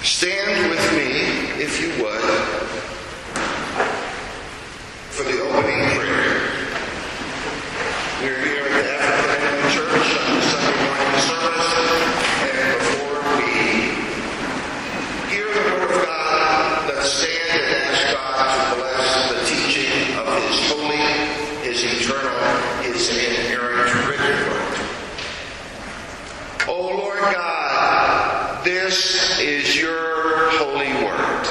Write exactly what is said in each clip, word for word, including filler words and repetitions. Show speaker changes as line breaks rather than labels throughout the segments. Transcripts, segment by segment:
Stand with me, if you would, for the opening prayer. We're here at the African American Church on the Sunday morning service, and before we hear the Word of God, let's stand and ask God to bless the teaching of His holy, His eternal, His inerrant written Word. O Lord God, this is your holy word.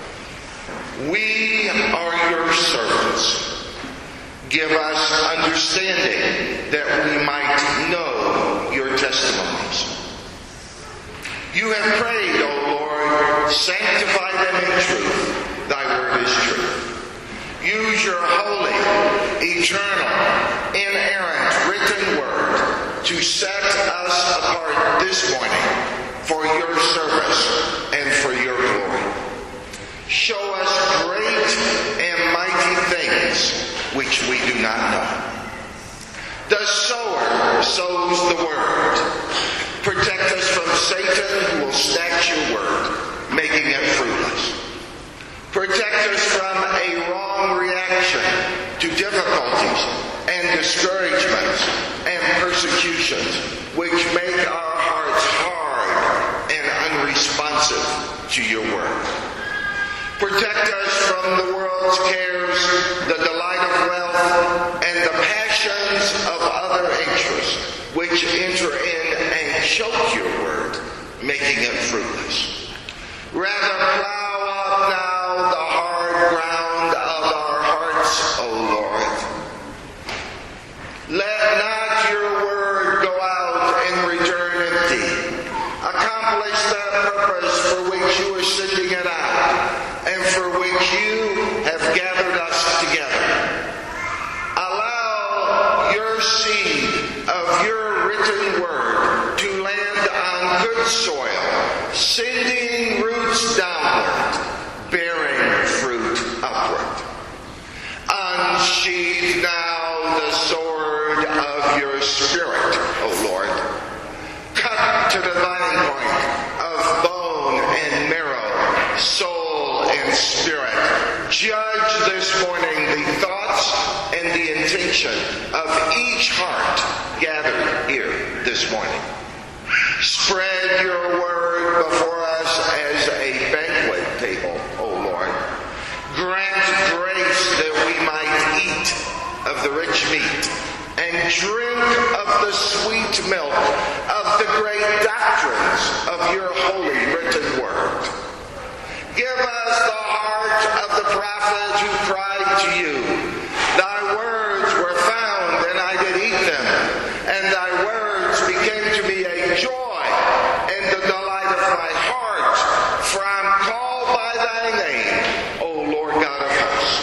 We are your servants. Give us understanding that we might know your testimonies. You have prayed, O Lord, sanctify them in truth. Thy word is truth. Use your holy, eternal, inerrant written word to set us apart this morning for your service and for your glory. Show us great and mighty things which we do not know. The sower sows the word. Protect us from Satan, who will snatch your word, making it fruitless. Protect us from a wrong reaction to difficulties and discouragements and persecutions, which make our hearts hard and unresponsive to your word. Protect us from the world's cares, the delight of wealth, and the passions of other interests, which enter in and choke your word, making it fruitless. Rather, plow up now the hard ground of our hearts, O Lord. Let not your word go out and return empty. Accomplish that purpose for which you are sending it out, and for which you have gathered us together. Allow your seed of your written word to land on good soil, sending roots downward, bearing fruit upward. Unsheathe now the sword of your Spirit, O Lord. Cut to the dividing point of bone and marrow, soul and spirit. Judge this morning the thoughts and the intention of each heart gathered here this morning. Spread your word before us as a banquet table, O Lord. Grant grace that we might eat of the rich meat and drink of the sweet milk of the great doctrines of your holy written word. Give us the heart of the prophet who cried to you, thy words were found and I did eat them, and thy words became to me a joy and the delight of my heart, for I am called by thy name, O Lord God of hosts.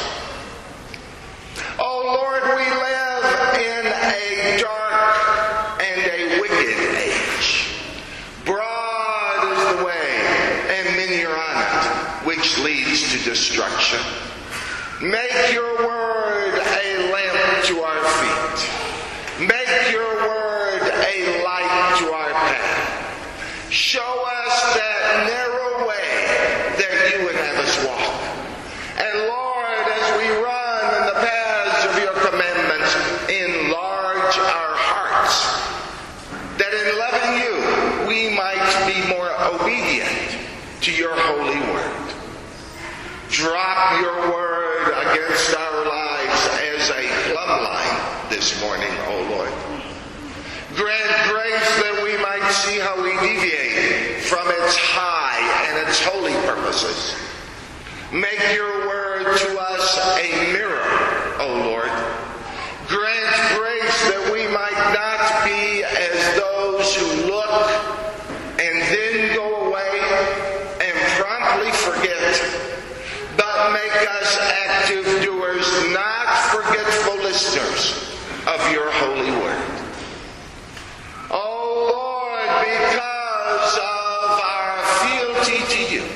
O Lord, we live in a dark and a wicked age. Broad is the way, and many are on it, which leads to destruction. Make your word a lamp to our feet. Make your word a light to our path. Show us that narrow way that you would have us walk. And Lord, as we run in the paths of your commandments, enlarge our hearts, that in loving you we might be more obedient to your holy word. Drop your word against our lives as a plumb line this morning, O Lord. Grant grace that we might see how we deviate from its high and its holy purposes. Make your word to us a mirror, O Lord. Grant grace that we might not be as those who look and then go away and promptly forget, but make us active doers, not forgetful listeners of your holy word. O Lord, because of our fealty to you,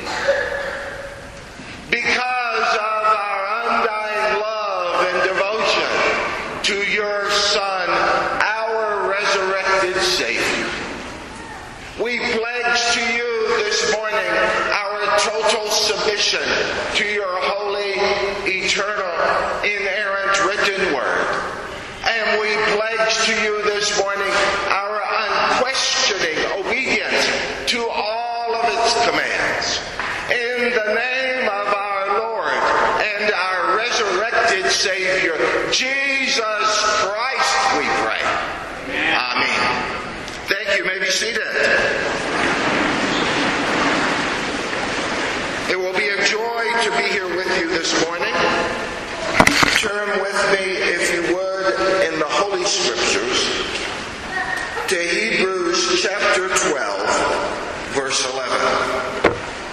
because of our undying love and devotion to your Son, our resurrected Savior, we pledge to you this morning our total submission to your holy, eternal, inerrant written word. And we pledge to you this morning our unquestioning obedience to all of its commands. In the name of our Lord and our resurrected Savior, Jesus Christ, we pray. Amen. Thank you. You may be seated. It will be a joy to be here with you this morning. Turn with me, if you would, in the Holy Scriptures to Hebrews chapter twelve, verse eleven.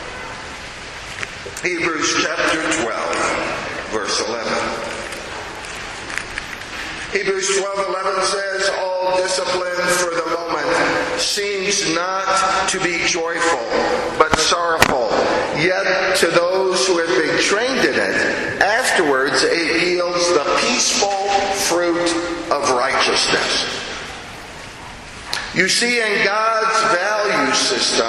Hebrews chapter twelve, verse eleven. Hebrews twelve eleven says, all discipline for the moment seems not to be joyful, but sorrowful. Yet to those who have been trained in it, afterwards it yields the peaceful fruit of righteousness. You see, in God's value system,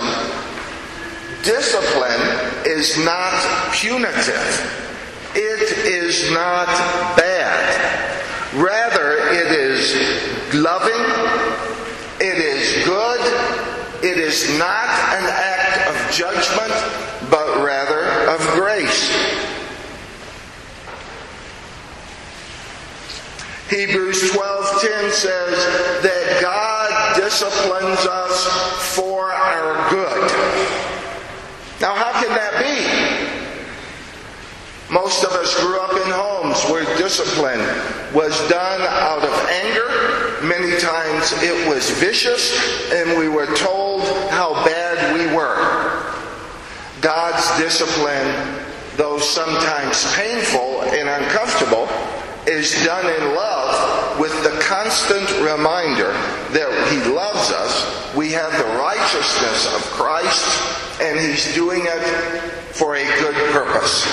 discipline is not punitive. It is not bad. Rather, it is loving, it is good, it is not an act of judgment, but rather of grace. Hebrews twelve ten says that God disciplines us for our good. Now, how can that be? Most of us grew up in homes where discipline was done out of anger. Many times it was vicious, and we were told how bad we were. God's discipline, though sometimes painful and uncomfortable, is done in love with the constant reminder that He loves us. We have the righteousness of Christ, and He's doing it for a good purpose.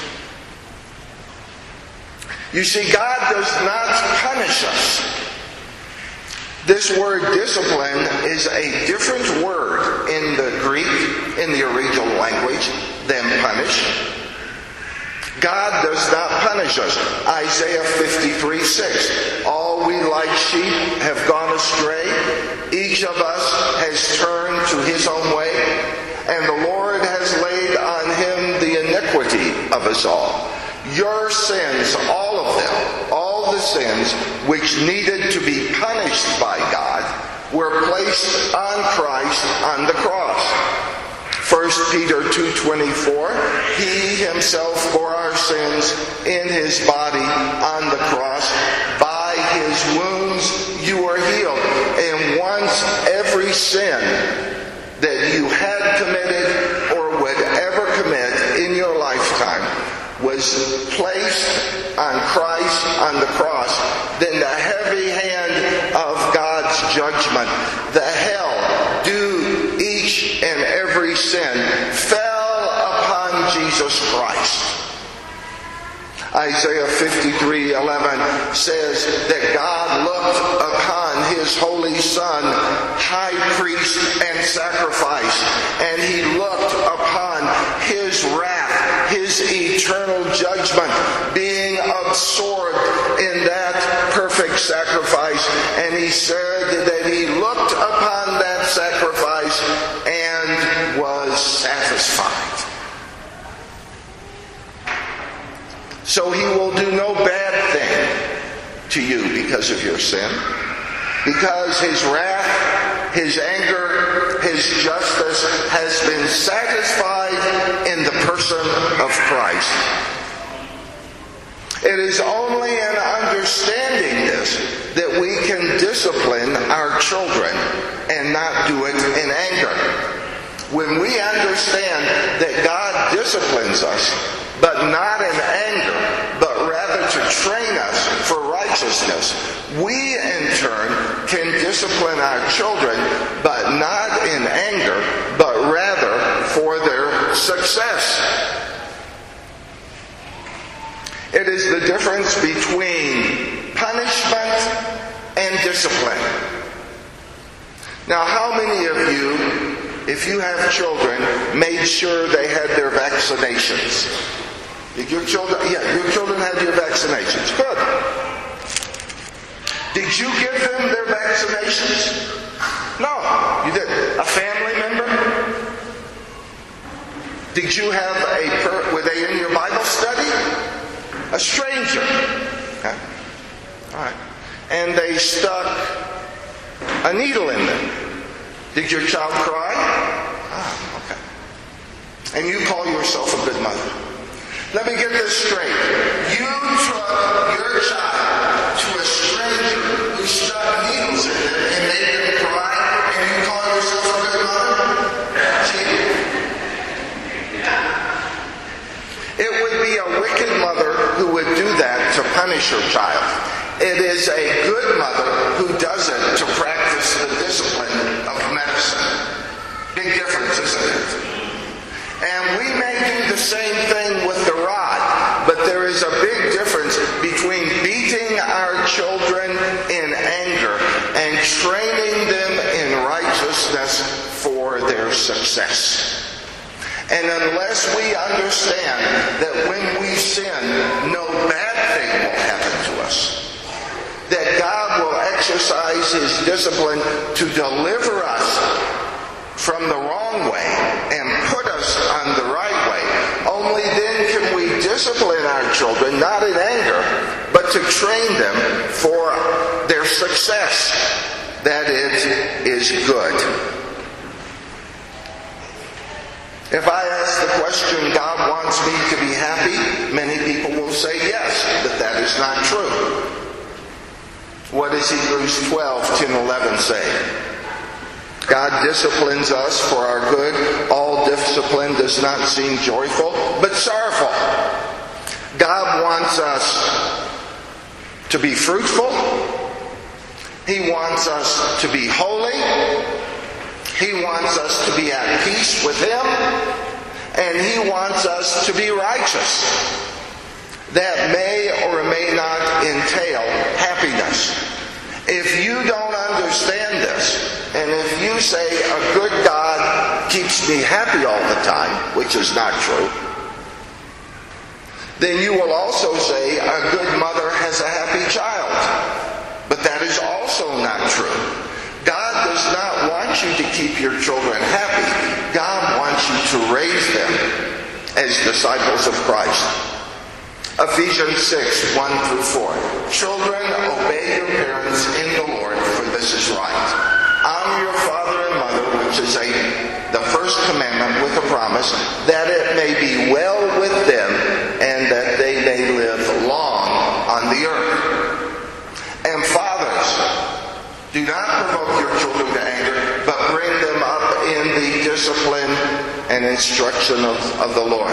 You see, God does not punish us. This word discipline is a different word in the Greek, in the original language, than punish. God does not punish us. Isaiah fifty-three six. All we like sheep have gone astray. Each of us has turned to his own way. And the Lord has laid on him the iniquity of us all. Your sins, all of them, all the sins which needed to be punished by God, were placed on Christ on the cross. First Peter two twenty-four, He Himself bore our sins in His body on the cross. By His wounds you were healed. And once every sin that you had committed or would ever commit in your lifetime was placed on Christ on the cross, then the heavy hand of God's judgment, the hell due each and every sin, fell upon Jesus Christ. Isaiah fifty-three eleven says that God looked upon His holy Son, high priest and sacrifice, and He looked upon His wrath, His eternal judgment, being absorbed in that perfect sacrifice. And He said that He looked upon that sacrifice and was satisfied. So He will do no bad thing to you because of your sin. Because His wrath, His anger, His justice has been satisfied in the person of Christ. It is only in understanding this that we can discipline our children and not do it in anger. When we understand that God disciplines us, but not in anger, but rather to train us for righteousness, we in turn can discipline our children, but not in anger, but rather for their success. It is the difference between punishment and discipline. Now, how many of you, if you have children, made sure they had their vaccinations? Did your children, yeah, your children had your vaccinations. Good. Did you give them their vaccinations? No, you didn't. A family member? Did you have a, per, were they in your Bible study? A stranger. Okay. All right. And they stuck a needle in them. Did your child cry? Ah, okay. And you call yourself a good mother. Let me get this straight. You took your child to a stranger who stuck needles in them and made them cry, and you call yourself a good mother? See? It would be a wicked mother who would do that to punish her child. It is a good mother who does it to practice the discipline of medicine. Big difference, isn't it? And we may do the same thing with the rod, but there is a big difference between beating our children in anger and training them in righteousness for their success. And unless we understand that when we sin, no bad thing will happen to us, that God will exercise His discipline to deliver us from the wrong way and put us on the right way, only then can we discipline our children, not in anger, but to train them for their success, that it is good. If I ask the question, God wants me to be happy, many people will say yes, but that is not true. What does Hebrews twelve, ten, eleven say? God disciplines us for our good. All discipline does not seem joyful, but sorrowful. God wants us to be fruitful. He wants us to be holy. He wants us to be at peace with Him. And He wants us to be righteous. That may or may not entail happiness. If you don't understand this, and if you say a good God keeps me happy all the time, which is not true, then you will also say a good mother has a happy child. But that is also not true. God does not want you to keep your children happy. God wants you to raise them as disciples of Christ. Ephesians six, one through four. Children, obey your parents in the Lord, for this is right. Honor your father and mother, which is a, the first commandment with a promise, that it may be well with them and that they may live long on the earth. And fathers, do not provoke your children to anger, but bring them up in the discipline and instruction of, of the Lord.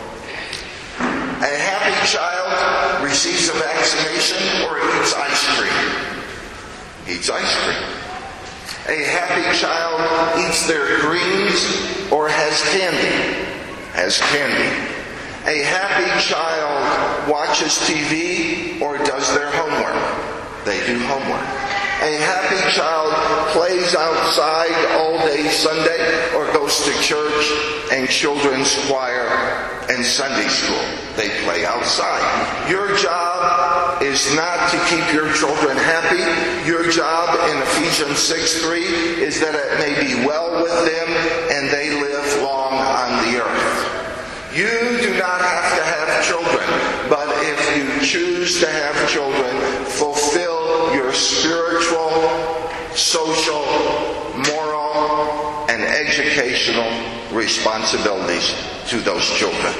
A happy child receives a vaccination or eats ice cream. Eats ice cream. A happy child eats their greens or has candy. Has candy. A happy child watches T V or does their homework. They do homework. A happy child plays outside all day Sunday or goes to church and children's choir and Sunday school. They play outside. Your job is not to keep your children happy. Your job in Ephesians six three is that it may be well with them and they live long on the earth. You do not have to have children, but if you choose to have children, fulfill your spiritual, social, moral, and educational responsibilities to those children.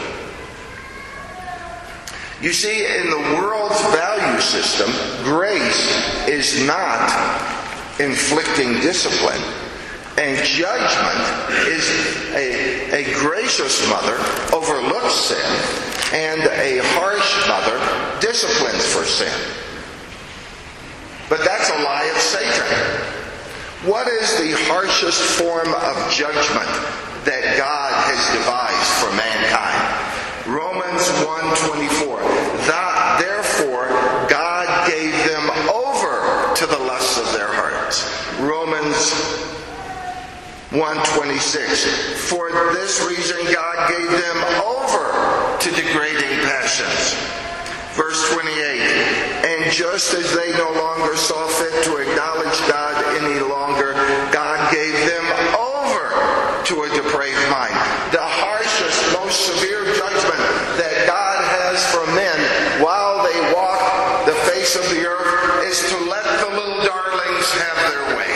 You see, in the world's value system, grace is not inflicting discipline. And judgment is a, a gracious mother overlooks sin, and a harsh mother disciplines for sin. But that's a lie of Satan. What is the harshest form of judgment that God has devised for mankind? Romans one twenty-four. That, therefore, God gave them over to the lusts of their hearts. Romans one twenty-six. For this reason God gave them over to degrading passions. Verse twenty-eight. And just as they no longer saw fit to acknowledge God any longer, God gave them over to a depraved mind. The harshest, most severe judgment that God has for men while they walk the face of the earth is to let the little darlings have their way.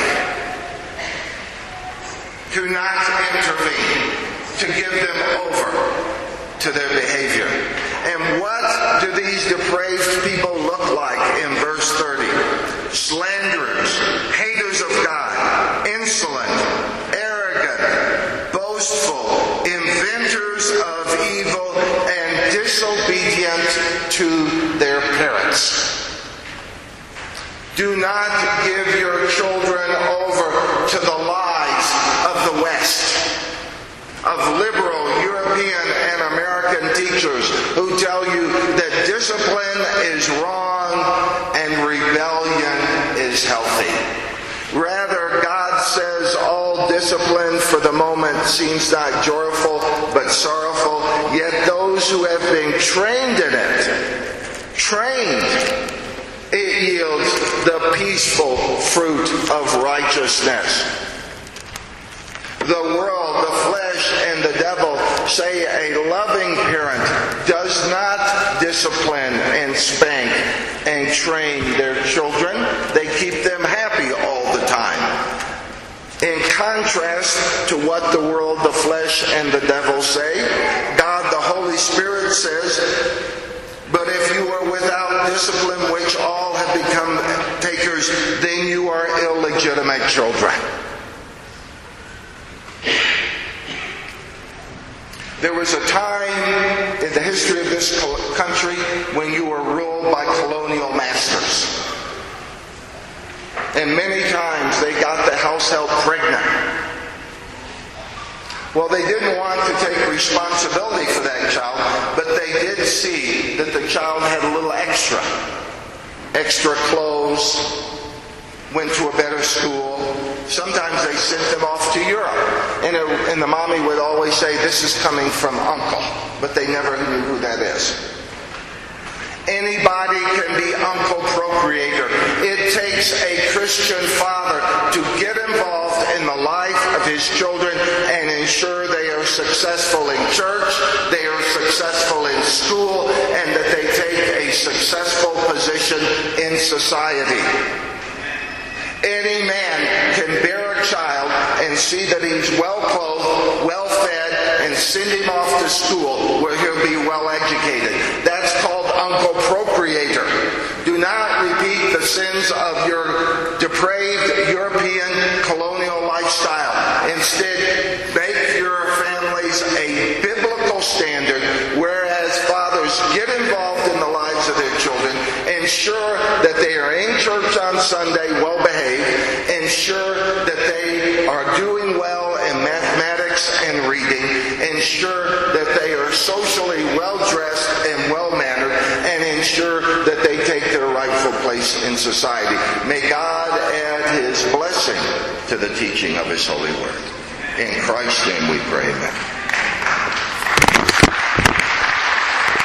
To not intervene, to give them over to their behavior. And what do these depraved people look like in verse thirty? Slanderers, haters of God, insolent, arrogant, boastful, inventors of evil, and disobedient to their parents. Do not give your children over to the lies of the West, of liberal European and American teachers who tell you that discipline is wrong and rebellion is healthy. Rather, God says all discipline for the moment seems not joyful but sorrowful, yet those who have been trained in it, trained, it yields the peaceful fruit of righteousness. The world, the flesh, and the devil say a loving parent does not discipline and spank and train their children. They keep them happy all the time. In contrast to what the world, the flesh, and the devil say, God, the Holy Spirit says, but if you are without discipline, which all have become takers, then you are illegitimate children. There was a time in the history of this country when you were ruled by colonial masters. And many times they got the house help pregnant. Well, they didn't want to take responsibility for that child, but they did see that the child had a little extra. Extra clothes, went to a better school. Sometimes they sent them off to Europe. And, it, and the mommy would always say, this is coming from uncle. But they never knew who that is. Anybody can be uncle procreator. It takes a Christian father to get involved in the life of his children and ensure they are successful in church, they are successful in school, and that they take a successful position in society. Any man can bear a child and see that he's well clothed, well fed, and send him off to school where he'll be well educated. That's called uncle procreator. Do not repeat the sins of your depraved European colonial lifestyle. Instead, make your families a biblical standard, whereas fathers get involved in the lives of their children, ensure that they are in church on Sunday, well behaved, ensure that they are doing well in mathematics and reading, ensure that they are socially well dressed and well mannered, and ensure that they take their rightful place in society. May God add His blessing to the teaching of His holy word. In Christ's name we pray, amen.